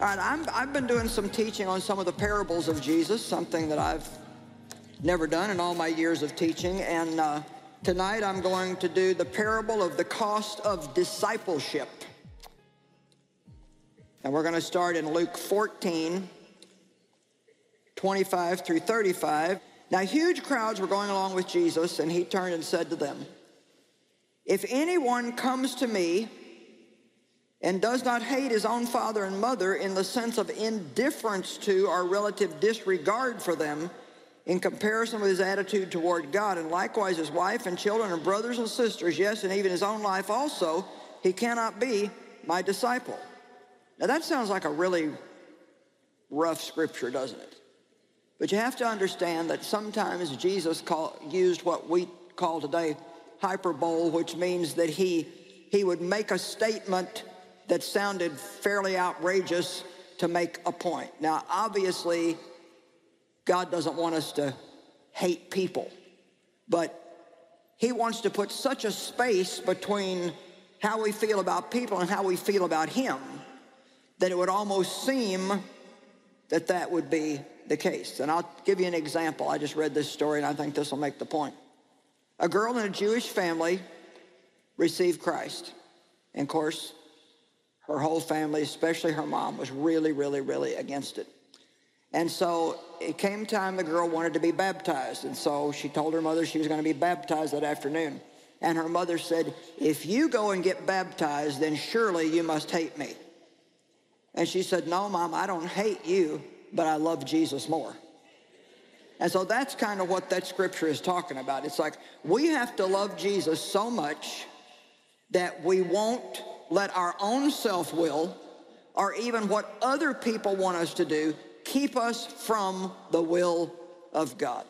All right, I've been doing some teaching on some of the parables of Jesus, something that I've never done in all my years of teaching. And tonight I'm going to do the parable of the cost of discipleship. And we're going to start in Luke 14, 25 through 35. Now, huge crowds were going along with Jesus, and he turned and said to them, "If anyone comes to me and does not hate his own father and mother in the sense of indifference to or relative disregard for them in comparison with his attitude toward God, and likewise his wife and children and brothers and sisters, yes, and even his own life also, he cannot be my disciple." Now that sounds like a really rough scripture, doesn't it? But you have to understand that sometimes Jesus used what we call today hyperbole, which means that he would make a statement that sounded fairly outrageous to make a point. Now, obviously, God doesn't want us to hate people, but he wants to put such a space between how we feel about people and how we feel about him that it would almost seem that that would be the case. And I'll give you an example. I just read this story, and I think this will make the point. A girl in a Jewish family received Christ. And of course, her whole family, especially her mom, was really against it. And so it came time the girl wanted to be baptized. And so she told her mother she was going to be baptized that afternoon. And her mother said, "If you go and get baptized, then surely you must hate me." And she said, "No, Mom, I don't hate you, but I love Jesus more." And so that's kind of what that scripture is talking about. It's like we have to love Jesus so much that we won't let our own self-will or even what other people want us to do keep us from the will of God.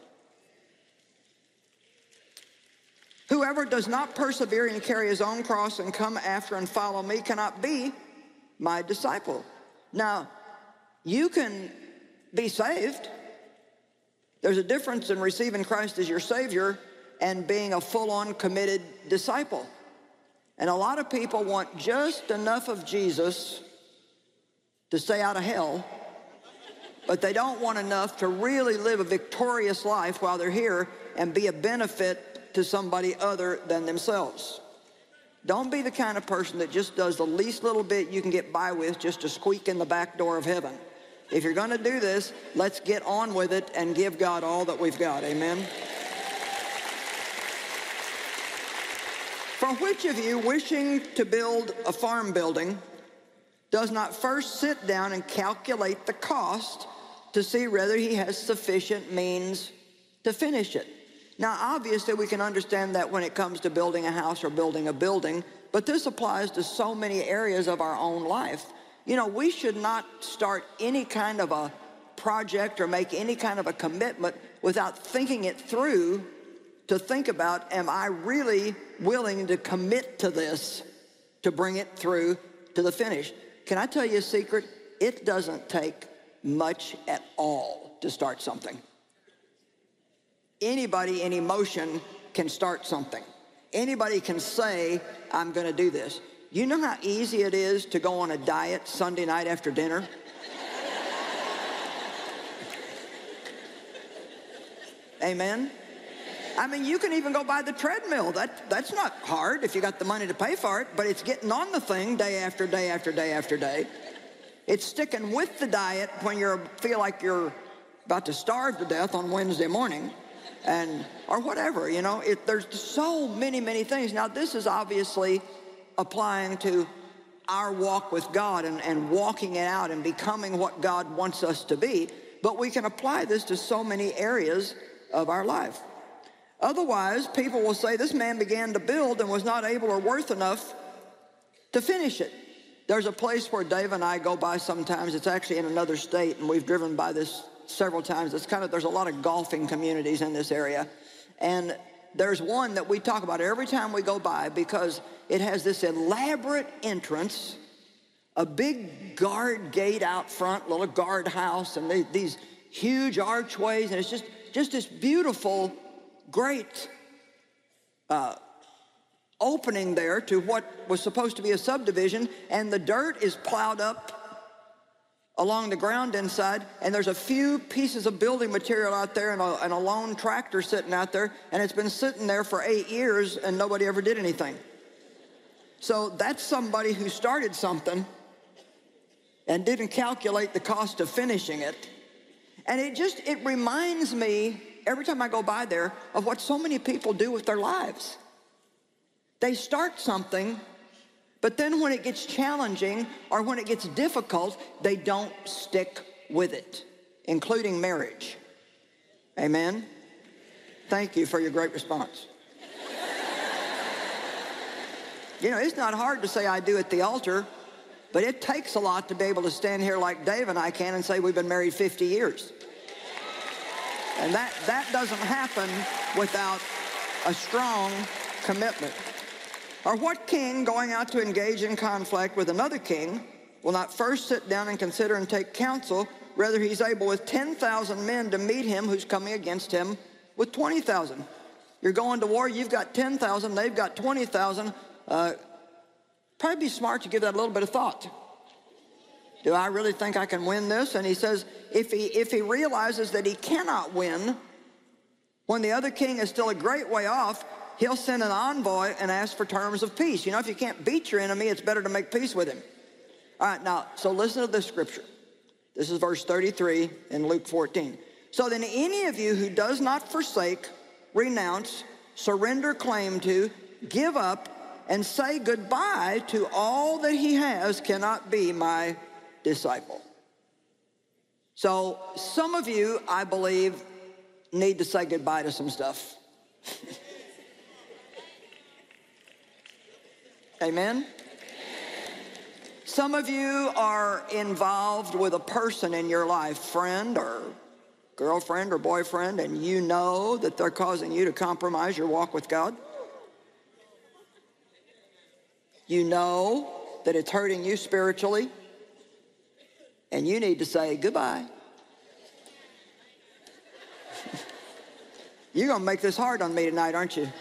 "Whoever does not persevere and carry his own cross and come after and follow me cannot be my disciple." Now, you can be saved. There's a difference in receiving Christ as your Savior and being a full-on committed disciple. And a lot of people want just enough of Jesus to stay out of hell, but they don't want enough to really live a victorious life while they're here and be a benefit to somebody other than themselves. Don't be the kind of person that just does the least little bit you can get by with just to squeak in the back door of heaven. If you're going to do this, let's get on with it and give God all that we've got. Amen. "For which of you, wishing to build a farm building, does not first sit down and calculate the cost to see whether he has sufficient means to finish it?" Now, obviously, we can understand that when it comes to building a house or building a building, but this applies to so many areas of our own life. You know, we should not start any kind of a project or make any kind of a commitment without thinking it through to think about, am I really willing to commit to this to bring it through to the finish? Can I tell you a secret? It doesn't take much at all to start something. Anybody in emotion can start something. Anybody can say, "I'm going to do this." You know how easy it is to go on a diet Sunday night after dinner? Amen? I mean, you can even go buy the treadmill. That's not hard if you got the money to pay for it, but it's getting on the thing day after day after day after day. It's sticking with the diet when you feel like you're about to starve to death on Wednesday morning, or whatever, you know. There's so many things. Now, this is obviously applying to our walk with God and walking it out and becoming what God wants us to be, but we can apply this to so many areas of our life. Otherwise, people will say, "This man began to build and was not able or worth enough to finish it." There's a place where Dave and I go by sometimes. It's actually in another state, and we've driven by this several times. There's a lot of golfing communities in this area, and there's one that we talk about every time we go by because it has this elaborate entrance, a big guard gate out front, little guard house, and these huge archways, and it's just this beautiful, great opening there to what was supposed to be a subdivision, and the dirt is plowed up along the ground inside, and there's a few pieces of building material out there and a lone tractor sitting out there, and it's been sitting there for 8 years and nobody ever did anything. So that's somebody who started something and didn't calculate the cost of finishing it. And it reminds me every time I go by there of what so many people do with their lives. They start something, but then when it gets challenging or when it gets difficult, they don't stick with it, including marriage. Amen? Thank you for your great response. You know, it's not hard to say I do at the altar, but it takes a lot to be able to stand here like Dave and I can and say we've been married 50 years. And that doesn't happen without a strong commitment. Or what king going out to engage in conflict with another king will not first sit down and consider and take counsel? Rather, he's able with 10,000 men to meet him who's coming against him with 20,000. You're going to war, you've got 10,000, they've got 20,000. Probably be smart to give that a little bit of thought. Do I really think I can win this? And he says, if he realizes that he cannot win, when the other king is still a great way off, he'll send an envoy and ask for terms of peace. You know, if you can't beat your enemy, it's better to make peace with him. All right, now, so listen to this scripture. This is verse 33 in Luke 14. So then any of you who does not forsake, renounce, surrender claim to, give up, and say goodbye to all that he has cannot be my disciple. So some of you, I believe, need to say goodbye to some stuff. Amen? Some of you are involved with a person in your life, friend or girlfriend or boyfriend, and you know that they're causing you to compromise your walk with God. You know that it's hurting you spiritually, and you need to say goodbye. You're going to make this hard on me tonight, aren't you?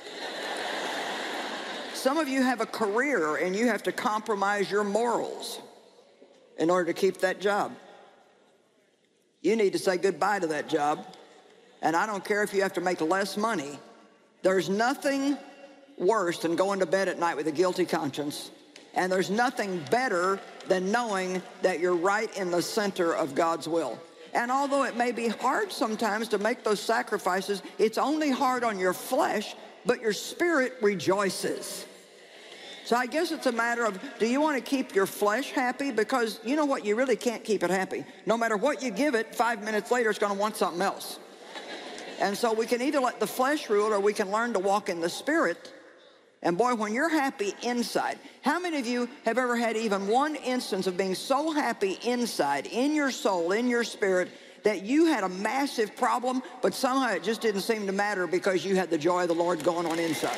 Some of you have a career, and you have to compromise your morals in order to keep that job. You need to say goodbye to that job, and I don't care if you have to make less money. There's nothing worse than going to bed at night with a guilty conscience, and there's nothing better than knowing that you're right in the center of God's will. And although it may be hard sometimes to make those sacrifices, it's only hard on your flesh, but your spirit rejoices. So I guess it's a matter of, do you want to keep your flesh happy? Because you know what, you really can't keep it happy. No matter what you give it, 5 minutes later it's going to want something else. And so we can either let the flesh rule or we can learn to walk in the spirit. And boy, when you're happy inside, how many of you have ever had even one instance of being so happy inside, in your soul, in your spirit, that you had a massive problem, but somehow it just didn't seem to matter because you had the joy of the Lord going on inside?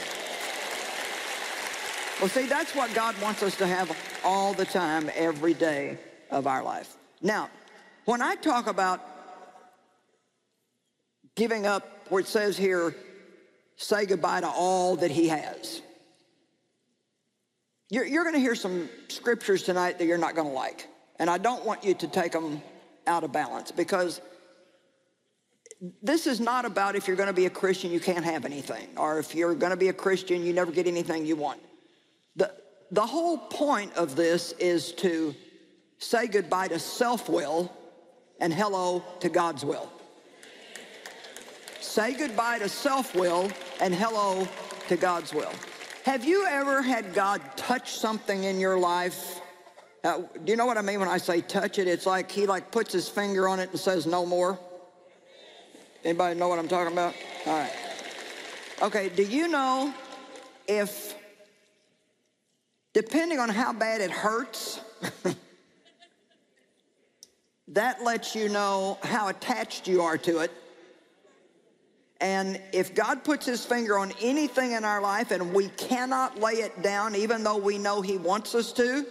Well, see, that's what God wants us to have all the time, every day of our life. Now, when I talk about giving up, where it says here, say goodbye to all that he has, you're going to hear some scriptures tonight that you're not going to like. And I don't want you to take them out of balance, because this is not about if you're going to be a Christian, you can't have anything. Or if you're going to be a Christian, you never get anything you want. The whole point of this is to say goodbye to self-will and hello to God's will. Say goodbye to self-will and hello to God's will. Have you ever had God touch something in your life? Do you know what I mean when I say touch it? It's like he puts his finger on it and says no more. Anybody know what I'm talking about? All right. Okay, do you know if, depending on how bad it hurts, that lets you know how attached you are to it. And if God puts his finger on anything in our life and we cannot lay it down even though we know he wants us to,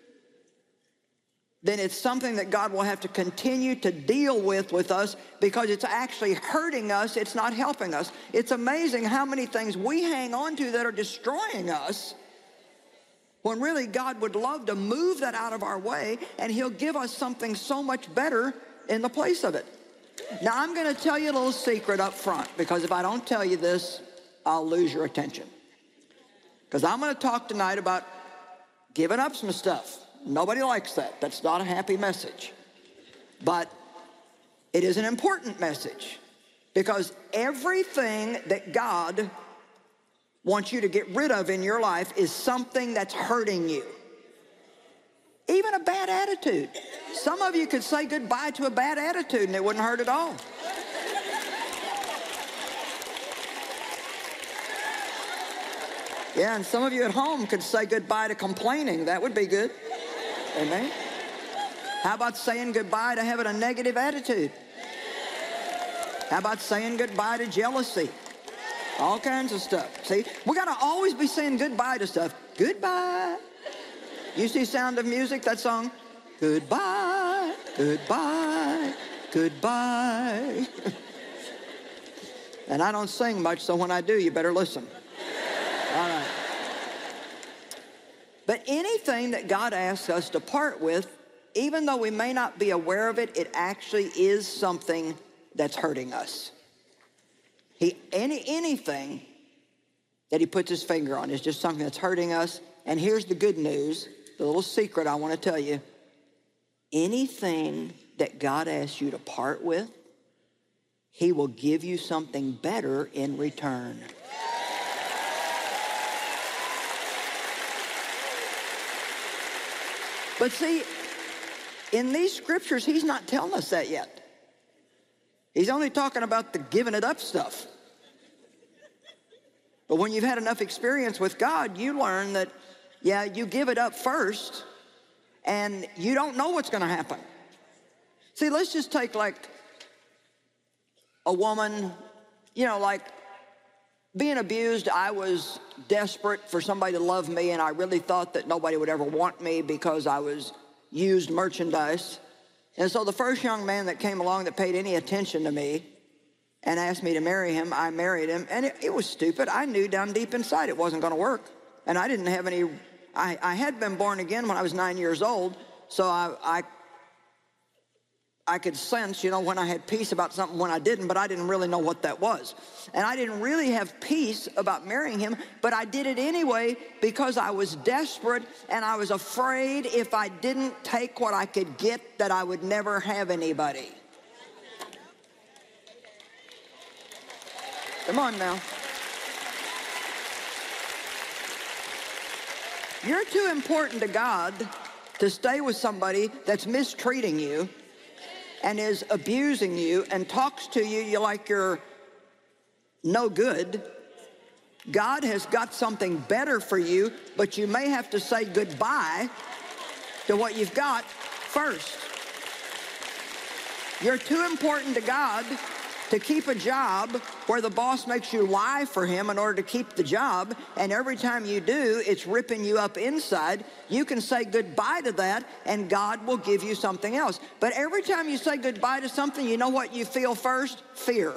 then it's something that God will have to continue to deal with us, because it's actually hurting us, it's not helping us. It's amazing how many things we hang on to that are destroying us when really God would love to move that out of our way, and he'll give us something so much better in the place of it. Now, I'm going to tell you a little secret up front, because if I don't tell you this, I'll lose your attention. Because I'm going to talk tonight about giving up some stuff. Nobody likes that. That's not a happy message. But it is an important message, because everything that God wants you to get rid of in your life is something that's hurting you. Even a bad attitude. Some of you could say goodbye to a bad attitude and it wouldn't hurt at all. Yeah, and some of you at home could say goodbye to complaining. That would be good. Amen. How about saying goodbye to having a negative attitude? How about saying goodbye to jealousy? All kinds of stuff. See, we got to always be saying goodbye to stuff. Goodbye. You see Sound of Music, that song? Goodbye, goodbye, goodbye. And I don't sing much, so when I do, you better listen. All right. But anything that God asks us to part with, even though we may not be aware of it, it actually is something that's hurting us. Anything that he puts his finger on is just something that's hurting us. And here's the good news, the little secret I want to tell you. Anything that God asks you to part with, he will give you something better in return. But see, in these scriptures, he's not telling us that yet. He's only talking about the giving it up stuff. But when you've had enough experience with God, you learn that, yeah, you give it up first, and you don't know what's going to happen. See, let's just take like a woman, you know, like being abused. I was desperate for somebody to love me, and I really thought that nobody would ever want me because I was used merchandise. And so the first young man that came along that paid any attention to me and asked me to marry him, I married him. And it was stupid. I knew down deep inside it wasn't going to work. And I didn't have any, I had been born again when I was 9 years old. So I could sense, you know, when I had peace about something, when I didn't, but I didn't really know what that was. And I didn't really have peace about marrying him, but I did it anyway because I was desperate and I was afraid if I didn't take what I could get that I would never have anybody. Come on now. You're too important to God to stay with somebody that's mistreating you and is abusing you and talks to you like you're no good. God has got something better for you, but you may have to say goodbye to what you've got first. You're too important to God to keep a job where the boss makes you lie for him in order to keep the job, and every time you do, it's ripping you up inside. You can say goodbye to that, and God will give you something else. But every time you say goodbye to something, you know what you feel first? Fear.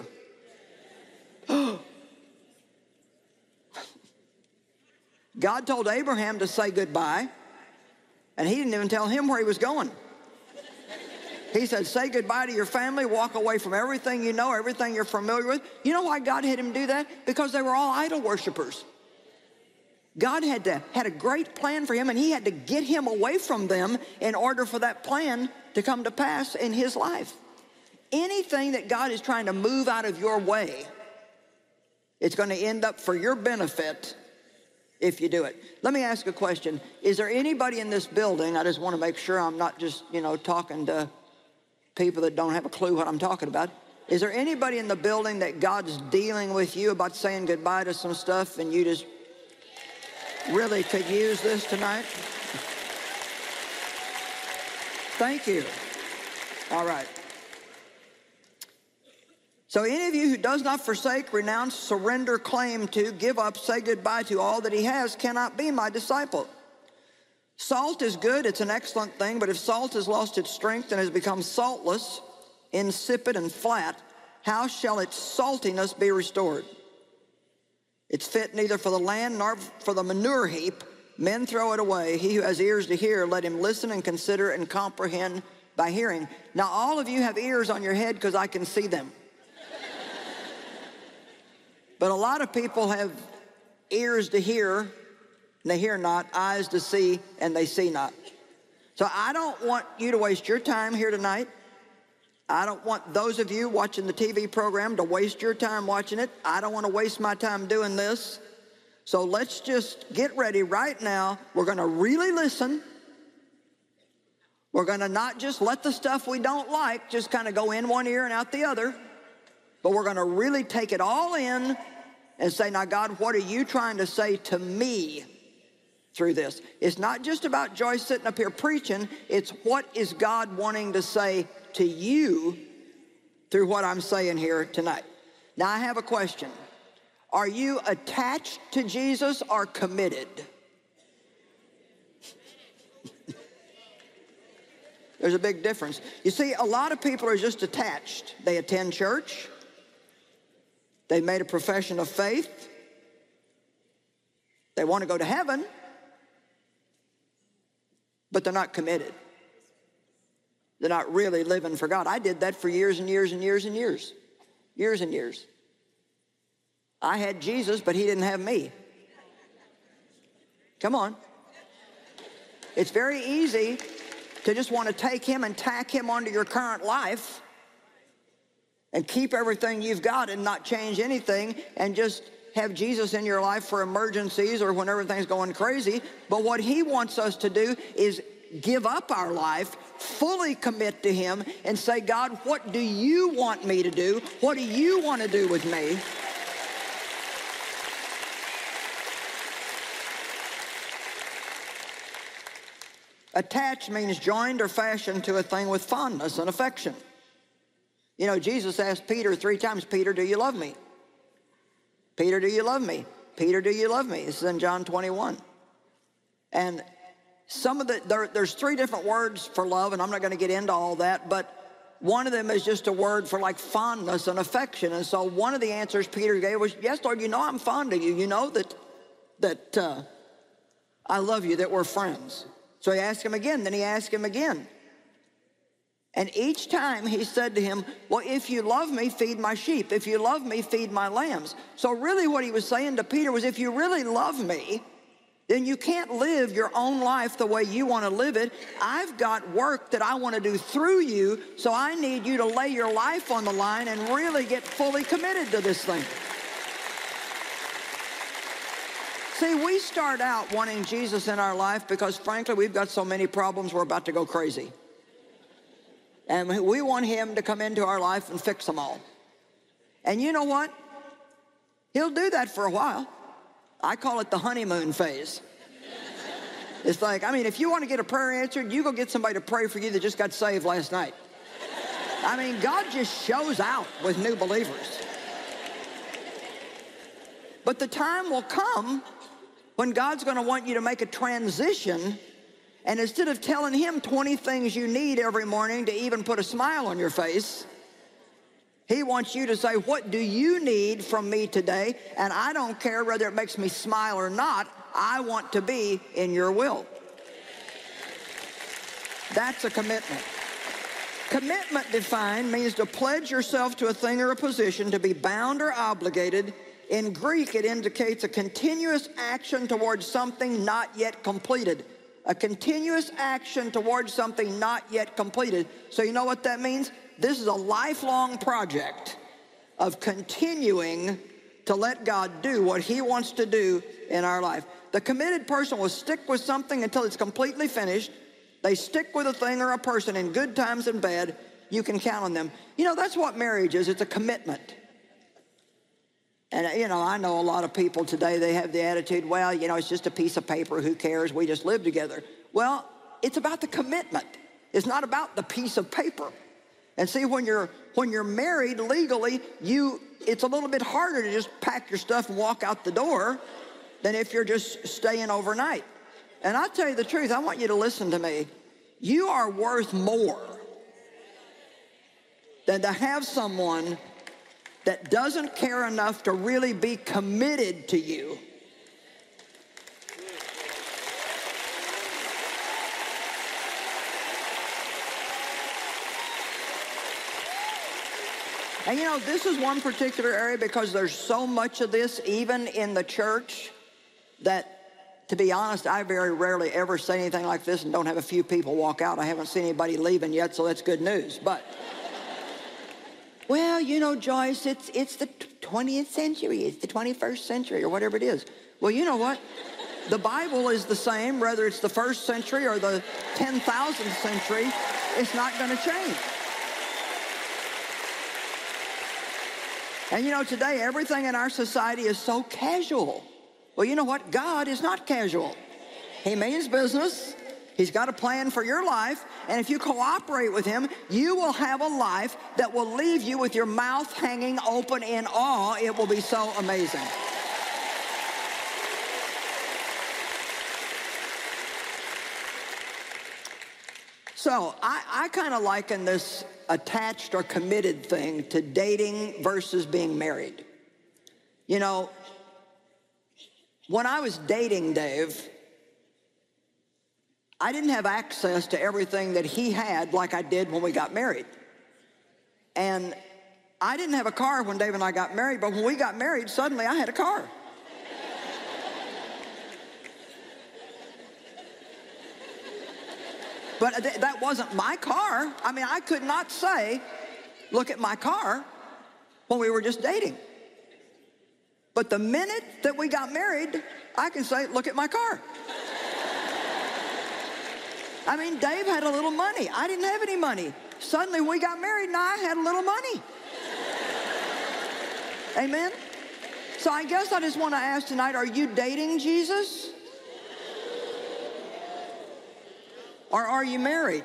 God told Abraham to say goodbye, and he didn't even tell him where he was going. He said, say goodbye to your family, walk away from everything you know, everything you're familiar with. You know why God had him do that? Because they were all idol worshipers. God had a great plan for him, and he had to get him away from them in order for that plan to come to pass in his life. Anything that God is trying to move out of your way, it's going to end up for your benefit if you do it. Let me ask a question. Is there anybody in this building, I just want to make sure I'm not just, you know, talking to people that don't have a clue what I'm talking about. Is there anybody in the building that God's dealing with you about saying goodbye to some stuff and you just really could use this tonight? Thank you. All right. So any of you who does not forsake, renounce, surrender, claim to, give up, say goodbye to all that he has cannot be my disciple. Salt is good, it's an excellent thing, but if salt has lost its strength and has become saltless, insipid and flat, how shall its saltiness be restored? It's fit neither for the land nor for the manure heap, Men throw it away. He who has ears to hear, let him listen and consider and comprehend by hearing. Now, all of you have ears on your head because I can see them. But a lot of people have ears to hear, and they hear not, eyes to see, and they see not. So I don't want you to waste your time here tonight. I don't want those of you watching the TV program to waste your time watching it. I don't want to waste my time doing this. So let's just get ready right now. We're going to really listen. We're going to not just let the stuff we don't like just kind of go in one ear and out the other, but we're going to really take it all in and say, now, God, what are you trying to say to me through this? It's not just about Joyce sitting up here preaching. It's what is God wanting to say to you through what I'm saying here tonight. Now, I have a question. Are you attached to Jesus or committed? There's a big difference. You see, a lot of people are just attached. They attend church. They've made a profession of faith. They want to go to heaven, but they're not committed. They're not really living for God. I did that for years and years and years and years. Years and years. I had Jesus, but he didn't have me. Come on. It's very easy to just want to take him and tack him onto your current life and keep everything you've got and not change anything and just have Jesus in your life for emergencies or when everything's going crazy. But what he wants us to do is give up our life, fully commit to him, and say, God, what do you want me to do? What do you want to do with me? Attached means joined or fashioned to a thing with fondness and affection. You know, Jesus asked Peter 3 times, Peter, do you love me? Peter, do you love me? Peter, do you love me? This is in John 21. And there's 3 different words for love, and I'm not going to get into all that, but one of them is just a word for like fondness and affection. And so one of the answers Peter gave was, yes, Lord, you know I'm fond of you. You know that I love you, that we're friends. So he asked him again, then he asked him again. And each time he said to him, well, if you love me, feed my sheep. If you love me, feed my lambs. So really what he was saying to Peter was, if you really love me, then you can't live your own life the way you want to live it. I've got work that I want to do through you, so I need you to lay your life on the line and really get fully committed to this thing. See, we start out wanting Jesus in our life because, frankly, we've got so many problems we're about to go crazy. And we want him to come into our life and fix them all. And you know what? He'll do that for a while. I call it the honeymoon phase. It's like, I mean, if you want to get a prayer answered, you go get somebody to pray for you that just got saved last night. I mean, God just shows out with new believers. But the time will come when God's going to want you to make a transition, and instead of telling him 20 things you need every morning to even put a smile on your face, he wants you to say, what do you need from me today? And I don't care whether it makes me smile or not. I want to be in your will. That's a commitment. Commitment defined means to pledge yourself to a thing or a position, to be bound or obligated. In Greek, it indicates a continuous action towards something not yet completed. A continuous action towards something not yet completed. So you know what that means? This is a lifelong project of continuing to let God do what he wants to do in our life. The committed person will stick with something until it's completely finished. They stick with a thing or a person in good times and bad. You can count on them. You know, that's what marriage is. It's a commitment. And, you know, I know a lot of people today, they have the attitude, well, you know, it's just a piece of paper. Who cares? We just live together. Well, it's about the commitment. It's not about the piece of paper. And see, when you're married legally, it's a little bit harder to just pack your stuff and walk out the door than if you're just staying overnight. And I'll tell you the truth, I want you to listen to me. You are worth more than to have someone that doesn't care enough to really be committed to you. And you know, this is one particular area because there's so much of this, even in the church, that, to be honest, I very rarely ever say anything like this and don't have a few people walk out. I haven't seen anybody leaving yet, so that's good news. But, well, you know, Joyce, it's the 20th century, it's the 21st century, or whatever it is. Well, you know what? The Bible is the same, whether it's the 1st century or the 10,000th century. It's not going to change. And you know, today, everything in our society is so casual. Well, you know what? God is not casual. He means business. He's got a plan for your life. And if you cooperate with him, you will have a life that will leave you with your mouth hanging open in awe. It will be so amazing. So I kind of liken this attached or committed thing to dating versus being married. You know, when I was dating Dave, I didn't have access to everything that he had like I did when we got married. And I didn't have a car when Dave and I got married, but when we got married, suddenly I had a car. But that wasn't my car. I mean, I could not say, look at my car, when we were just dating. But the minute that we got married, I can say, look at my car. I mean, Dave had a little money. I didn't have any money. Suddenly we got married and I had a little money. Amen? So I guess I just want to ask tonight, are you dating Jesus? Or are you married?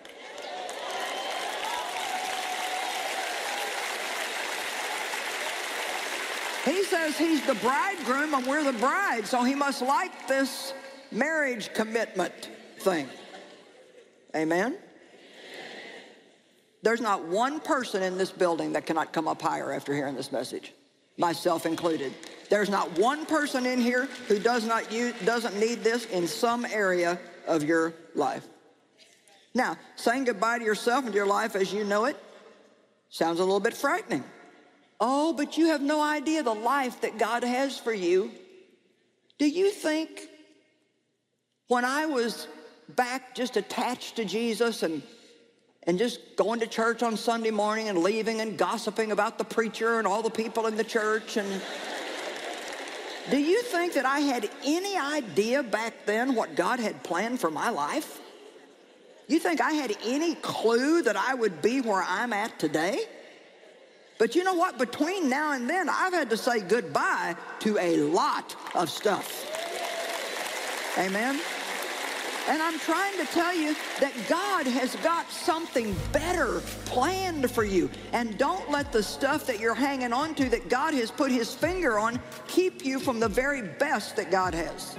He says he's the bridegroom and we're the bride, so he must like this marriage commitment thing. Amen? There's not one person in this building that cannot come up higher after hearing this message, myself included. There's not one person in here who doesn't need this in some area of your life. Now, saying goodbye to yourself and to your life as you know it sounds a little bit frightening. Oh, but you have no idea the life that God has for you. Do you think when I was back just attached to Jesus and just going to church on Sunday morning and leaving and gossiping about the preacher and all the people in the church, and do you think that I had any idea back then what God had planned for my life? You think I had any clue that I would be where I'm at today? But you know what? Between now and then, I've had to say goodbye to a lot of stuff. Amen? And I'm trying to tell you that God has got something better planned for you. And don't let the stuff that you're hanging on to that God has put his finger on keep you from the very best that God has.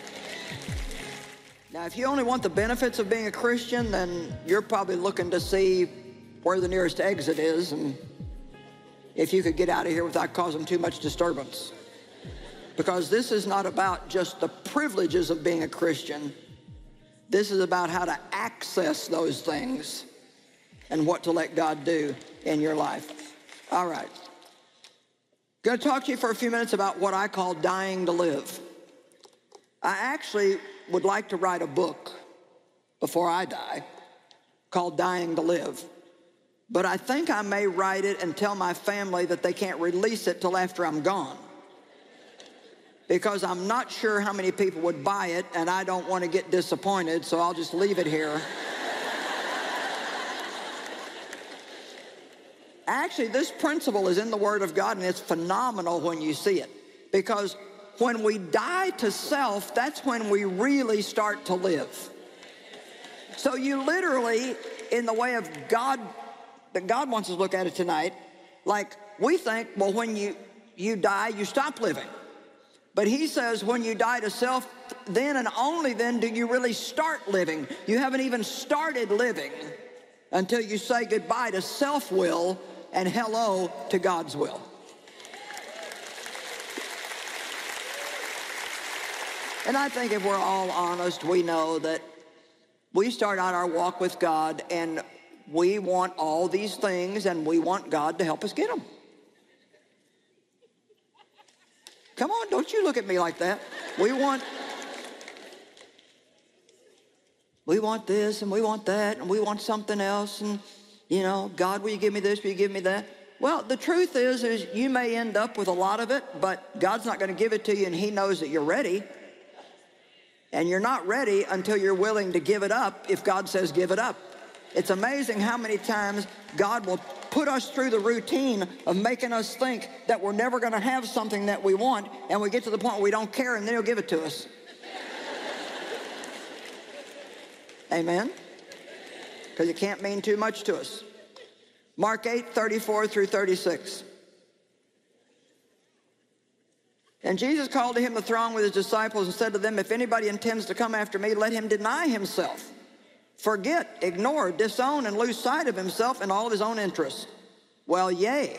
Now, if you only want the benefits of being a Christian, then you're probably looking to see where the nearest exit is and if you could get out of here without causing too much disturbance. Because this is not about just the privileges of being a Christian. This is about how to access those things and what to let God do in your life. All right. Going to talk to you for a few minutes about what I call dying to live. I actually would like to write a book before I die called Dying to Live. But I think I may write it and tell my family that they can't release it till after I'm gone. Because I'm not sure how many people would buy it, and I don't want to get disappointed, so I'll just leave it here. Actually, this principle is in the Word of God, and it's phenomenal when you see it. Because when we die to self, that's when we really start to live. So you literally, in the way of God, that God wants us to look at it tonight, like we think, well, when you die, you stop living. But he says when you die to self, then and only then do you really start living. You haven't even started living until you say goodbye to self-will and hello to God's will. And I think if we're all honest, we know that we start out our walk with God and we want all these things, and we want God to help us get them. Come on, don't you look at me like that. We want this, and we want that, and we want something else, and, you know, God, will you give me this, will you give me that? Well, the truth is you may end up with a lot of it, but God's not going to give it to you, and he knows that you're ready. And you're not ready until you're willing to give it up if God says give it up. It's amazing how many times God will put us through the routine of making us think that we're never going to have something that we want, and we get to the point where we don't care, and then he'll give it to us. Amen? Because it can't mean too much to us. Mark 8:34 through 36. And Jesus called to him the throng with his disciples and said to them, if anybody intends to come after me, let him deny himself. Forget, ignore, disown, and lose sight of himself and all of his own interests. Well, yay.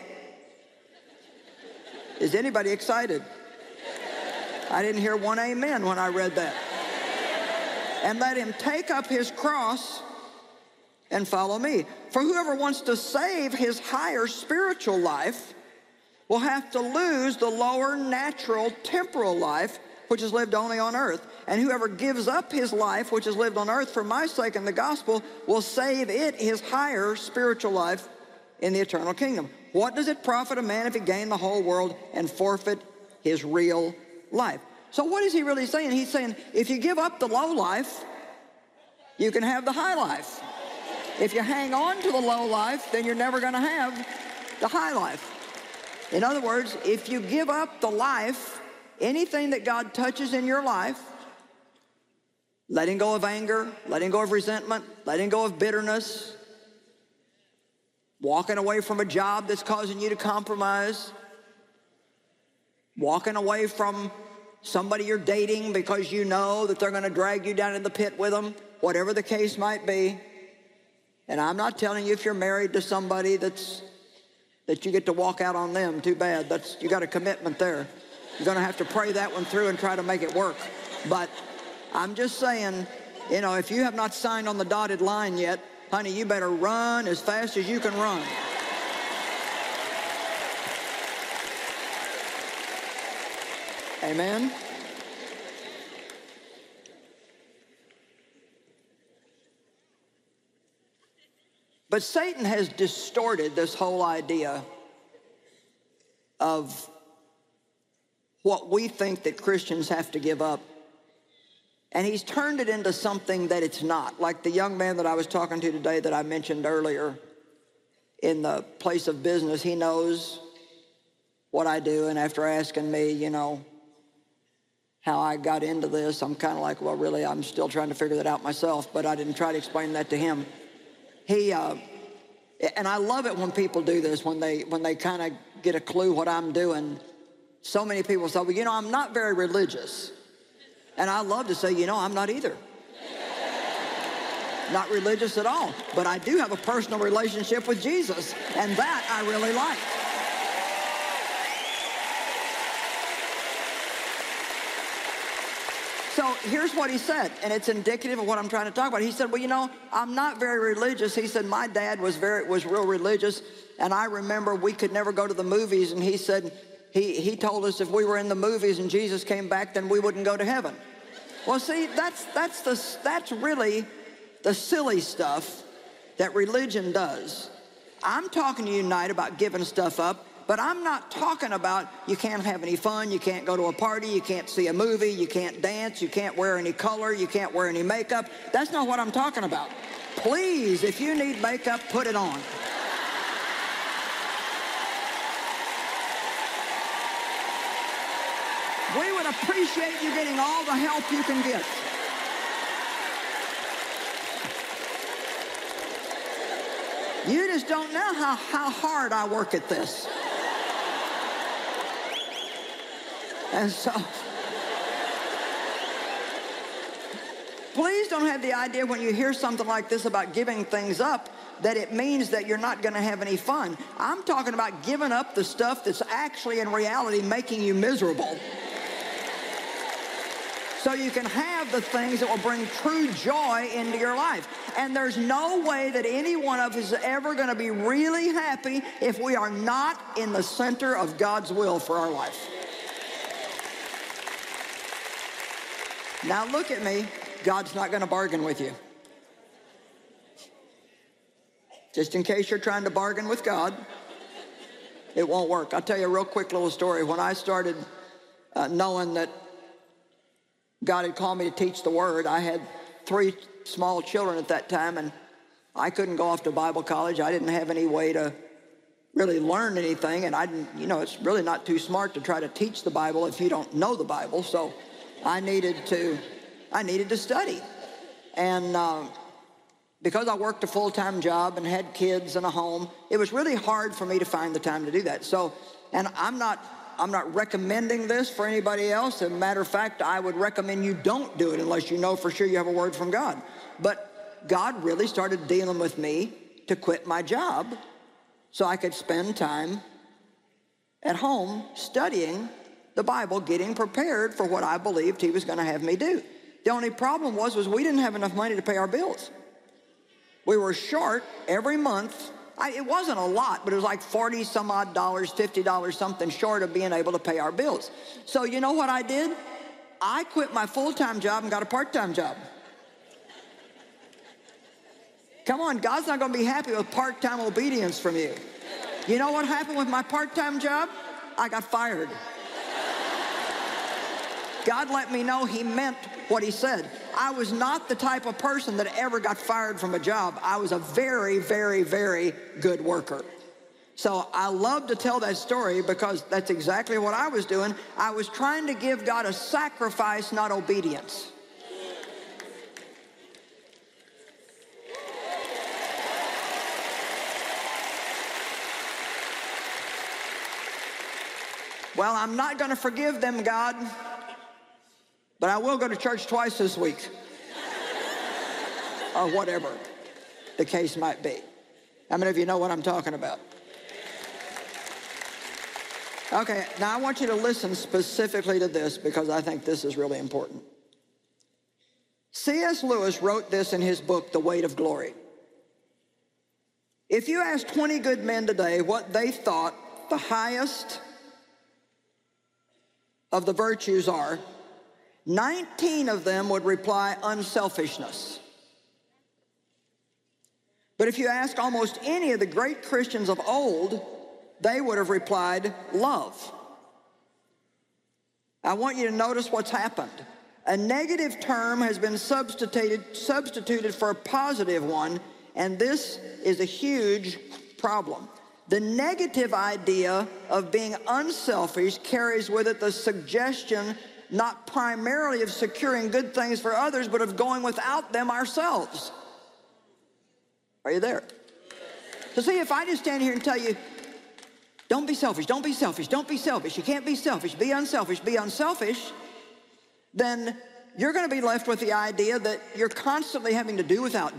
Is anybody excited? I didn't hear one amen when I read that. And let him take up his cross and follow me. For whoever wants to save his higher spiritual life will have to lose the lower natural temporal life, which is lived only on earth. And whoever gives up his life, which is lived on earth for my sake and the gospel, will save it, his higher spiritual life, in the eternal kingdom. What does it profit a man if he gain the whole world and forfeit his real life? So what is he really saying? He's saying, if you give up the low life, you can have the high life. If you hang on to the low life, then you're never going to have the high life. In other words, if you give up the life, anything that God touches in your life, letting go of anger, letting go of resentment, letting go of bitterness, walking away from a job that's causing you to compromise, walking away from somebody you're dating because you know that they're going to drag you down in the pit with them, whatever the case might be. And I'm not telling you if you're married to somebody that you get to walk out on them. Too bad. You got a commitment there. You're going to have to pray that one through and try to make it work. But I'm just saying, you know, if you have not signed on the dotted line yet, honey, you better run as fast as you can run. Amen? But Satan has distorted this whole idea of what we think that Christians have to give up. And he's turned it into something that it's not. Like the young man that I was talking to today that I mentioned earlier in the place of business, he knows what I do. And after asking me, you know, how I got into this, I'm kind of like, well, really, I'm still trying to figure that out myself. But I didn't try to explain that to him. And I love it when people do this, when they kind of get a clue what I'm doing. So many people say, well, you know, I'm not very religious. And I love to say, you know, I'm not either. Not religious at all. But I do have a personal relationship with Jesus, and that I really like. So here's what he said, and it's indicative of what I'm trying to talk about. He said, well, you know, I'm not very religious. He said, my dad was real religious, and I remember we could never go to the movies, and he said, he told us if we were in the movies and Jesus came back, then we wouldn't go to heaven. Well, see, that's really the silly stuff that religion does. I'm talking to you tonight about giving stuff up, but I'm not talking about you can't have any fun, you can't go to a party, you can't see a movie, you can't dance, you can't wear any color, you can't wear any makeup. That's not what I'm talking about. Please, if you need makeup, put it on. We would appreciate you getting all the help you can get. You just don't know how hard I work at this. And so, please don't have the idea when you hear something like this about giving things up that it means that you're not going to have any fun. I'm talking about giving up the stuff that's actually in reality making you miserable. so you can have the things that will bring true joy into your life. And there's no way that any one of us is ever going to be really happy if we are not in the center of God's will for our life. Now look at me. God's not going to bargain with you. Just in case you're trying to bargain with God, it won't work. I'll tell you a real quick little story. When I started knowing that God had called me to teach the Word, I had 3 small children at that time, and I couldn't go off to Bible college. I didn't have any way to really learn anything, and I didn't, it's really not too smart to try to teach the Bible if you don't know the Bible. So I needed to study. And because I worked a full-time job and had kids and a home, it was really hard for me to find the time to do that. So, and I'm not recommending this for anybody else. As a matter of fact, I would recommend you don't do it unless you know for sure you have a word from God. But God really started dealing with me to quit my job so I could spend time at home studying the Bible, getting prepared for what I believed He was going to have me do. The only problem was we didn't have enough money to pay our bills. We were short every month. It wasn't a lot, but it was like $40 some odd, $50, something short of being able to pay our bills. So you know what I did? I quit my full-time job and got a part-time job. Come on, God's not going to be happy with part-time obedience from you. You know what happened with my part-time job? I got fired. God let me know He meant what He said. I was not the type of person that ever got fired from a job. I was a very, very, very good worker. So I love to tell that story because that's exactly what I was doing. I was trying to give God a sacrifice, not obedience. Well, I'm not going to forgive them, God. But I will go to church twice this week. Or whatever the case might be. How many of you know what I'm talking about? Okay, now I want you to listen specifically to this because I think this is really important. C.S. Lewis wrote this in his book, The Weight of Glory. If you ask 20 good men today what they thought the highest of the virtues are, 19 of them would reply unselfishness. But if you ask almost any of the great Christians of old, they would have replied love. I want you to notice what's happened. A negative term has been substituted for a positive one, and this is a huge problem. The negative idea of being unselfish carries with it the suggestion not primarily of securing good things for others, but of going without them ourselves. Are you there? So see, if I just stand here and tell you, don't be selfish, don't be selfish, don't be selfish, you can't be selfish, be unselfish, then you're going to be left with the idea that you're constantly having to do without.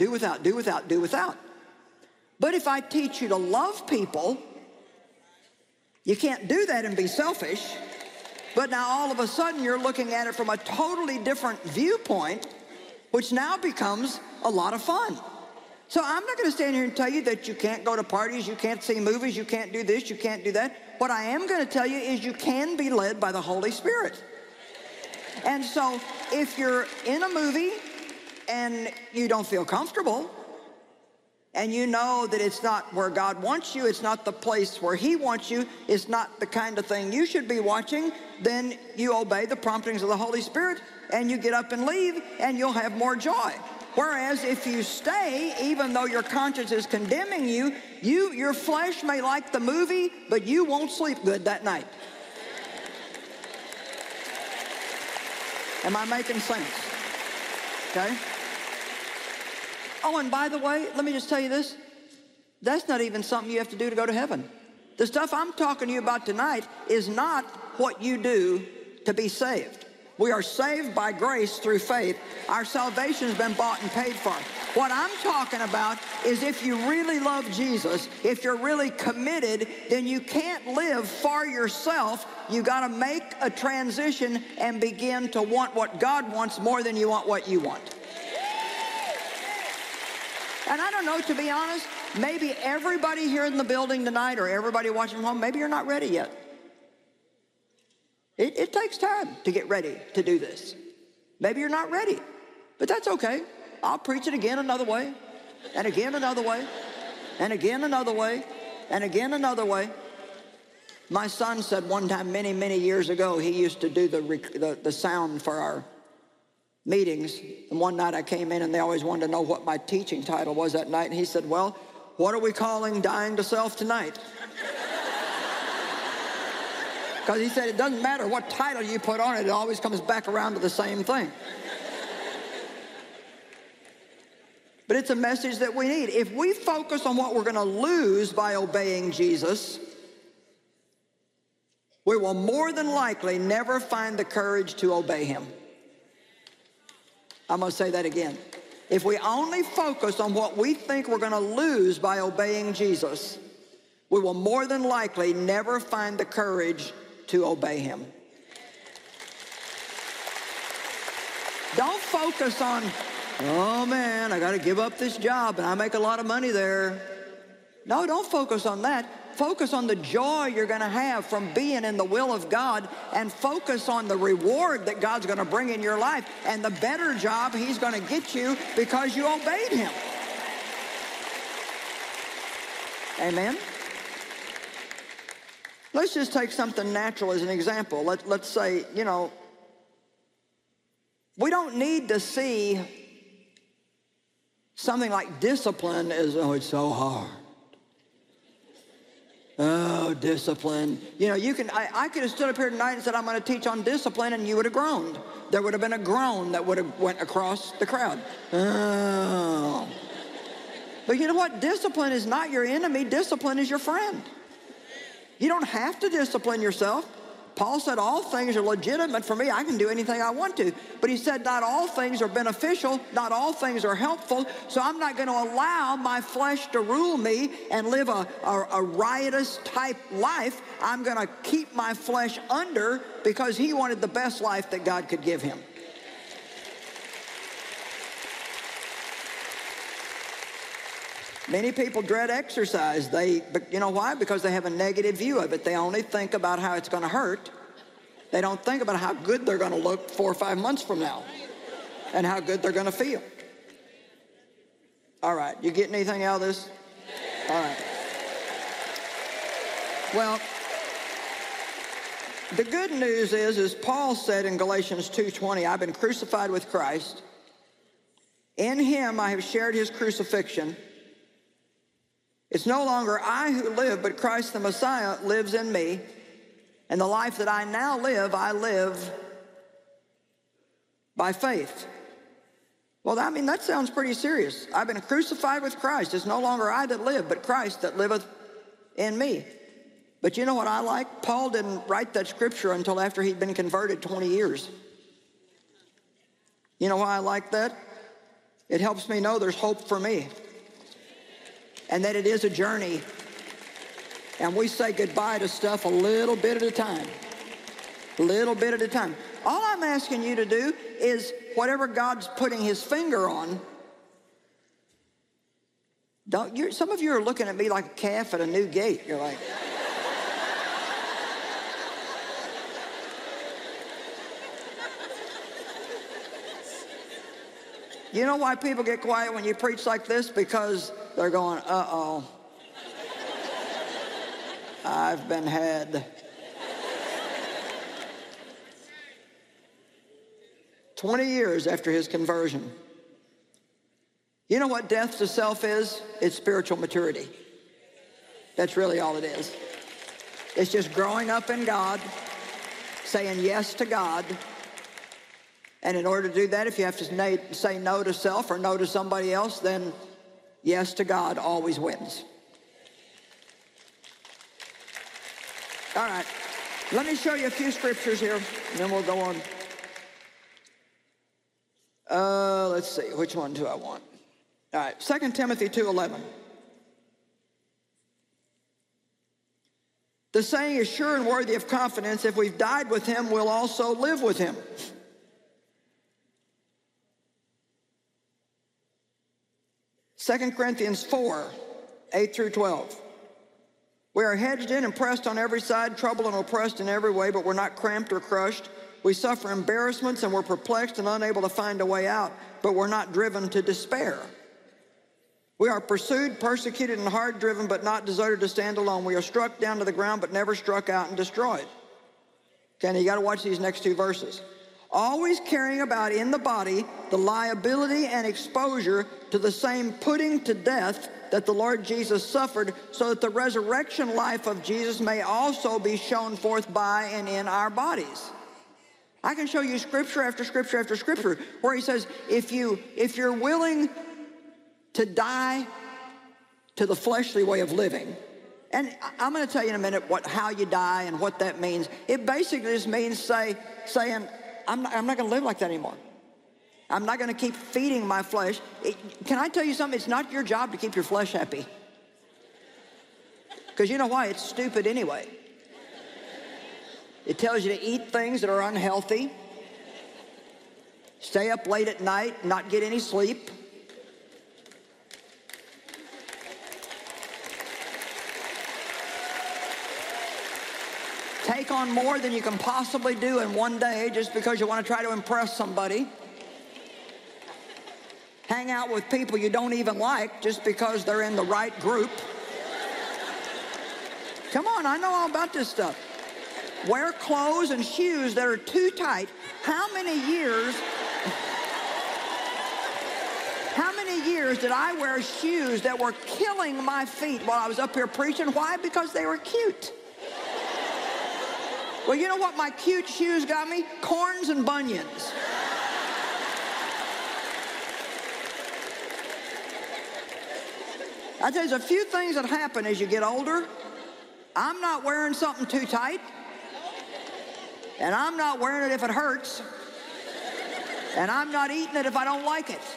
But if I teach you to love people, you can't do that and be selfish. But now all of a sudden you're looking at it from a totally different viewpoint, which now becomes a lot of fun. So I'm not going to stand here and tell you that you can't go to parties, you can't see movies, you can't do this, you can't do that. What I am going to tell you is you can be led by the Holy Spirit. And so if you're in a movie and you don't feel comfortable, and you know that it's not where God wants you, it's not the place where He wants you, it's not the kind of thing you should be watching, then you obey the promptings of the Holy Spirit and you get up and leave and you'll have more joy. Whereas if you stay, even though your conscience is condemning you, your flesh may like the movie, but you won't sleep good that night. Am I making sense? Okay? Oh, and by the way, let me just tell you this. That's not even something you have to do to go to heaven. The stuff I'm talking to you about tonight is not what you do to be saved. We are saved by grace through faith. Our salvation has been bought and paid for. What I'm talking about is if you really love Jesus, if you're really committed, then you can't live for yourself. You got to make a transition and begin to want what God wants more than you want what you want. And I don't know, to be honest, maybe everybody here in the building tonight or everybody watching from home, maybe you're not ready yet. It takes time to get ready to do this. Maybe you're not ready, but that's okay. I'll preach it again another way, and again another way, and again another way, and again another way. My son said one time many, many years ago, he used to do the sound for our meetings. And one night I came in and they always wanted to know what my teaching title was that night. And he said, well, what are we calling Dying to Self tonight? Because he said it doesn't matter what title you put on it, it always comes back around to the same thing. But it's a message that we need. If we focus on what we're going to lose by obeying Jesus, we will more than likely never find the courage to obey him. I'm going to say that again. If we only focus on what we think we're going to lose by obeying Jesus, we will more than likely never find the courage to obey him. Don't focus on, oh man, I got to give up this job and I make a lot of money there. No, don't focus on that. Focus on the joy you're going to have from being in the will of God, and focus on the reward that God's going to bring in your life and the better job he's going to get you because you obeyed him. Amen? Let's just take something natural as an example. Let's say, you know, we don't need to see something like discipline as, oh, it's so hard. Oh, discipline. You know, I could have stood up here tonight and said, I'm going to teach on discipline, and you would have groaned. There would have been a groan that would have went across the crowd. Oh. But you know what? Discipline is not your enemy. Discipline is your friend. You don't have to discipline yourself. Paul said all things are legitimate for me. I can do anything I want to. But he said not all things are beneficial. Not all things are helpful. So I'm not going to allow my flesh to rule me and live a riotous type life. I'm going to keep my flesh under because he wanted the best life that God could give him. Many people dread exercise. But you know why? Because they have a negative view of it. They only think about how it's going to hurt. They don't think about how good they're going to look 4 or 5 months from now and how good they're going to feel. All right, you getting anything out of this? All right. Well, the good news is Paul said in Galatians 2:20, I've been crucified with Christ. In him I have shared his crucifixion. It's no longer I who live, but Christ the Messiah lives in me. And the life that I now live, I live by faith. Well, I mean, that sounds pretty serious. I've been crucified with Christ. It's no longer I that live, but Christ that liveth in me. But you know what I like? Paul didn't write that scripture until after he'd been converted 20 years. You know why I like that? It helps me know there's hope for me. And that it is a journey. And we say goodbye to stuff a little bit at a time. A little bit at a time. All I'm asking you to do is whatever God's putting his finger on, some of you are looking at me like a calf at a new gate. You're like, you know why people get quiet when you preach like this? Because they're going, uh-oh, I've been had. 20 years after his conversion. You know what death to self is? It's spiritual maturity. That's really all it is. It's just growing up in God, saying yes to God. And in order to do that, if you have to say no to self or no to somebody else, then yes to God always wins. All right, let me show you a few scriptures here, and then we'll go on. Let's see, which one do I want? All right, 2 Timothy 2:11. The saying is sure and worthy of confidence. If we've died with him, we'll also live with him. 2 Corinthians 4:8-12. We are hedged in and pressed on every side, troubled and oppressed in every way, but we're not cramped or crushed. We suffer embarrassments and we're perplexed and unable to find a way out, but we're not driven to despair. We are pursued, persecuted, and hard driven, but not deserted to stand alone. We are struck down to the ground, but never struck out and destroyed. Okay, now you got to watch these next two verses. Always carrying about in the body the liability and exposure to the same putting to death that the Lord Jesus suffered, so that the resurrection life of Jesus may also be shown forth by and in our bodies. I can show you scripture after scripture after scripture where he says, if you're willing to die to the fleshly way of living, and I'm going to tell you in a minute how you die and what that means. It basically just means saying, I'm not going to live like that anymore. I'm not going to keep feeding my flesh. Can I tell you something? It's not your job to keep your flesh happy. Because you know why? It's stupid anyway. It tells you to eat things that are unhealthy, stay up late at night, not get any sleep. Take on more than you can possibly do in one day just because you want to try to impress somebody. Hang out with people you don't even like just because they're in the right group. Come on, I know all about this stuff. Wear clothes and shoes that are too tight. How many years did I wear shoes that were killing my feet while I was up here preaching? Why? Because they were cute. Well, you know what my cute shoes got me? Corns and bunions. I tell you, there's a few things that happen as you get older. I'm not wearing something too tight. And I'm not wearing it if it hurts. And I'm not eating it if I don't like it.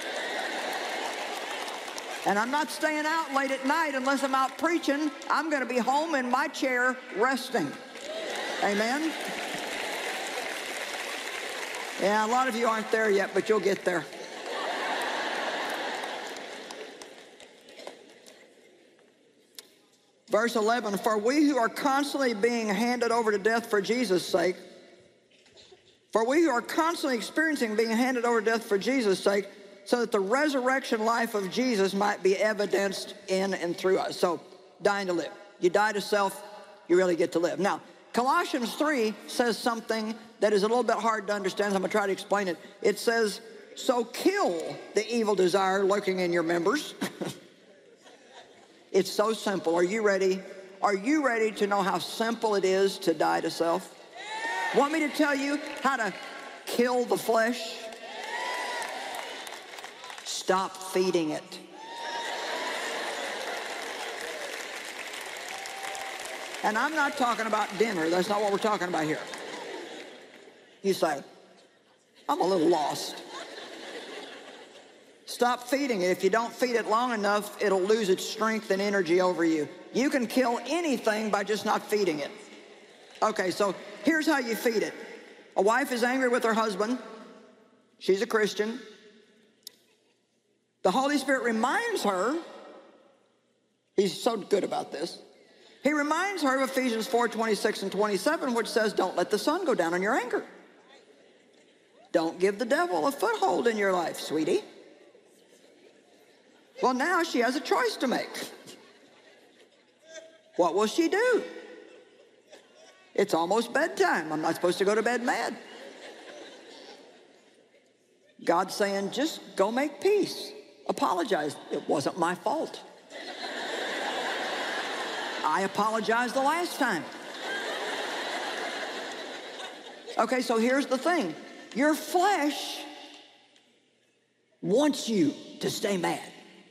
And I'm not staying out late at night unless I'm out preaching. I'm going to be home in my chair resting. Amen? Yeah, a lot of you aren't there yet, but you'll get there. Verse 11, for we who are constantly being handed over to death for Jesus' sake, for we who are constantly experiencing being handed over to death for Jesus' sake, so that the resurrection life of Jesus might be evidenced in and through us. So, dying to live. You die to self, you really get to live. Now, Colossians 3 says something that is a little bit hard to understand. So I'm going to try to explain it. It says, so kill the evil desire lurking in your members. It's so simple. Are you ready? Are you ready to know how simple it is to die to self? Want me to tell you how to kill the flesh? Stop feeding it. And I'm not talking about dinner. That's not what we're talking about here. You say, I'm a little lost. Stop feeding it. If you don't feed it long enough, it'll lose its strength and energy over you. You can kill anything by just not feeding it. Okay, so here's how you feed it. A wife is angry with her husband. She's a Christian. The Holy Spirit reminds her, he's so good about this, he reminds her of Ephesians 4:26 and 27, which says, don't let the sun go down on your anger. Don't give the devil a foothold in your life, sweetie. Well, now she has a choice to make. What will she do? It's almost bedtime. I'm not supposed to go to bed mad. God's saying, just go make peace. Apologize. It wasn't my fault. I apologized the last time. Okay, so here's the thing. Your flesh wants you to stay mad.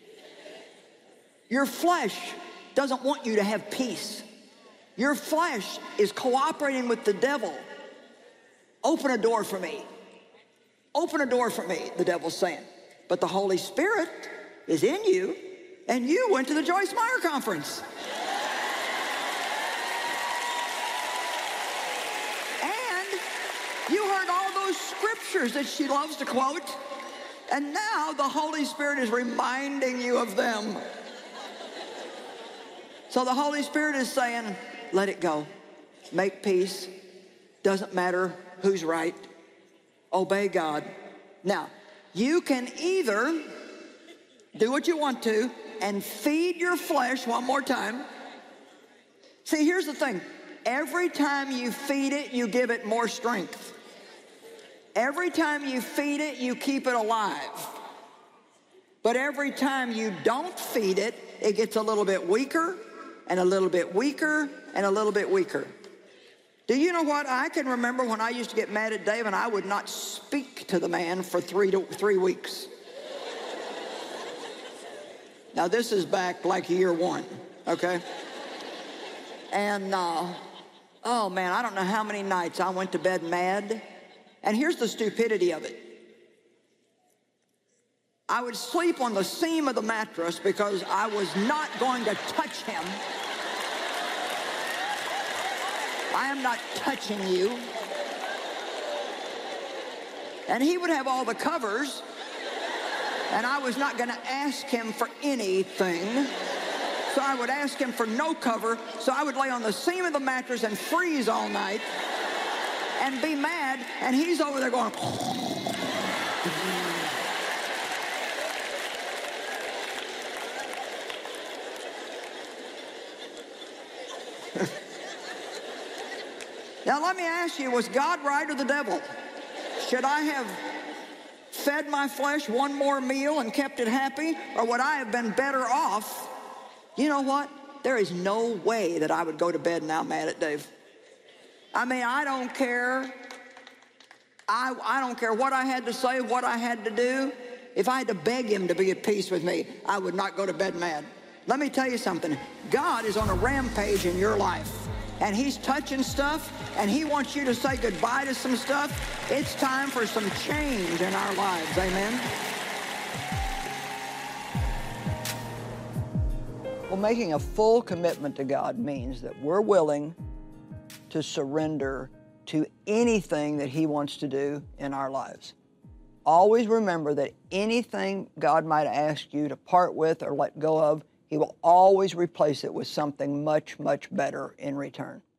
Your flesh doesn't want you to have peace. Your flesh is cooperating with the devil. Open a door for me. Open a door for me, the devil's saying. But the Holy Spirit is in you, and you went to the Joyce Meyer conference. And you heard all those scriptures that she loves to quote, and now the Holy Spirit is reminding you of them. So the Holy Spirit is saying, let it go. Make peace. Doesn't matter who's right. Obey God. Now, you can either do what you want to and feed your flesh one more time. See, here's the thing. Every time you feed it, you give it more strength. Every time you feed it, you keep it alive. But every time you don't feed it, it gets a little bit weaker and a little bit weaker and a little bit weaker. Do you know what? I can remember when I used to get mad at Dave and I would not speak to the man for 3 weeks. Now, this is back like year 1, okay? And, oh man, I don't know how many nights I went to bed mad. And here's the stupidity of it. I would sleep on the seam of the mattress because I was not going to touch him. I am not touching you. And he would have all the covers, and I was not going to ask him for anything. So I would ask him for no cover, so I would lay on the seam of the mattress and freeze all night and be mad, and he's over there going... Now, let me ask you, was God right or the devil? Should I have fed my flesh one more meal and kept it happy, or would I have been better off? You know what? There is no way that I would go to bed now mad at Dave. I mean, I don't care. I don't care what I had to say, what I had to do. If I had to beg him to be at peace with me, I would not go to bed mad. Let me tell you something. God is on a rampage in your life. And he's touching stuff, and he wants you to say goodbye to some stuff. It's time for some change in our lives. Amen? Well, making a full commitment to God means that we're willing to surrender to anything that he wants to do in our lives. Always remember that anything God might ask you to part with or let go of, he will always replace it with something much, much better in return.